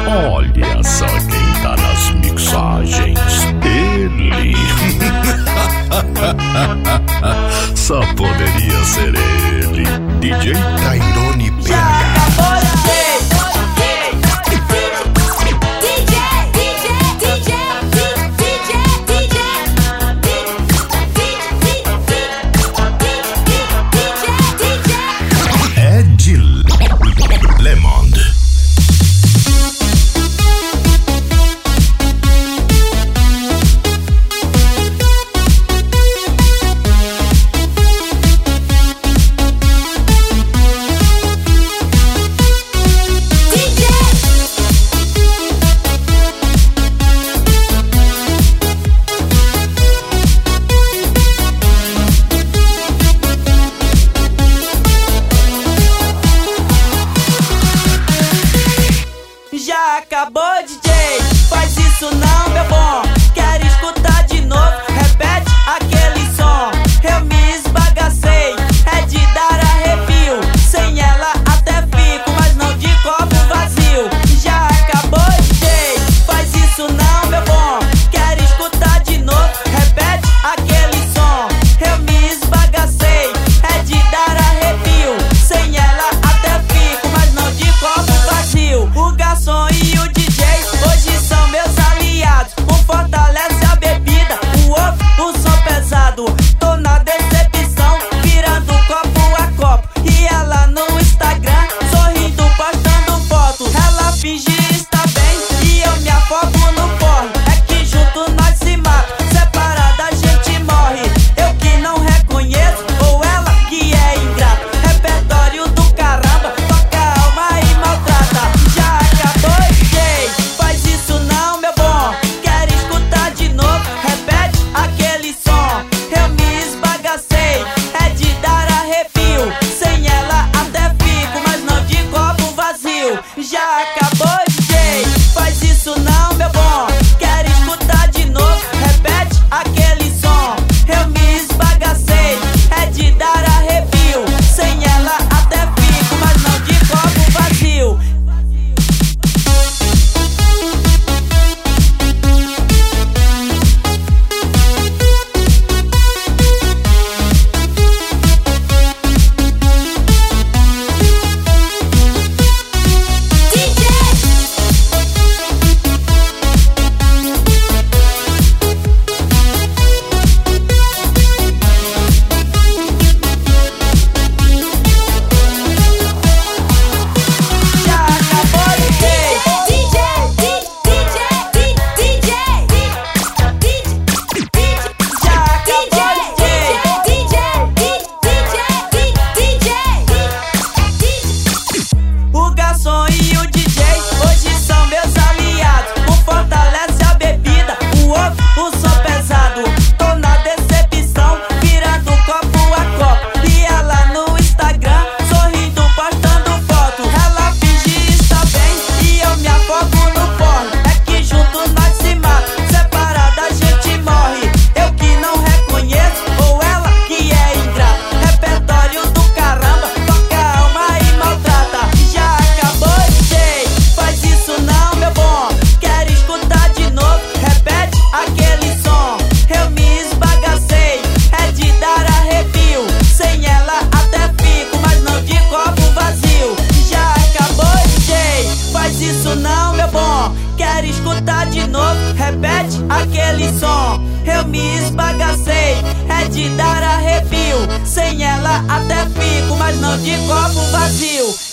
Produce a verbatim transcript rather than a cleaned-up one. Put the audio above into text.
Olha só quem tá nas mixagens. Ele. Só poderia ser ele. D J Tairone P H. Já acabou, D J, faz isso não, meu bom. Quero escutar de novo, repete aquele som. Eu me esbagacei, é de dar arrepio. Sem ela até fico, mas não de copo vazio. Já acabou, D J, faz isso não, meu bom. Quero escutar de novo, repete aquele som. Eu me esbagacei, é de dar arrepio. Sem ela até fico, mas não de copo vazio. O garçom e o D J hoje são meus aliados. Um fortalece a bebida, o outro o som pesado. Tô na decepção, virando copo a copo. E ela no Instagram, sorrindo, postando foto. Ela finge estar bem e eu me afogo no porre. É que junto nós se mata, separada a gente morre. Eu que não reconheço, ou ela que é ingrata. Repertório do caramba, toca a alma e maltrata. Já acabou, D J, faz isso não, meu bom. Quero escutar de novo, repete aquele som. Eu me esbagacei, é de dar arrepio. Sem ela até fico, mas não de copo vazio. Já acabou, D J, faz isso não, meu bom. Quero escutar de novo, repete aquele som. Eu me esbagacei, é de dar arrepio. Sem ela até fico, mas não de copo vazio. O garçom e o D J hoje são meus aliados. Um fortalece a bebida, o outro o som pesado. Tô na decepção, virando copo a copo. E ela no Instagram, sorrindo, postando foto. Ela finge estar bem e eu me afogo no porre. É que junto nós se mata, separada a gente morre. Eu que não reconheço, ou ela que é ingrata. Repertório do caramba, toca a alma e maltrata. Já acabou, D J, faz isso não, meu bom. Quero escutar de novo, repete aquele som. Eu me esbagacei, é de dar arrepio. Sem ela até fico, mas não de copo vazio. Já acabou, D J, faz isso não, meu bom. Quero escutar de novo, repete aquele som. Eu me esbagacei, é de dar arrepio. Sem ela até fico, mas não de copo vazio.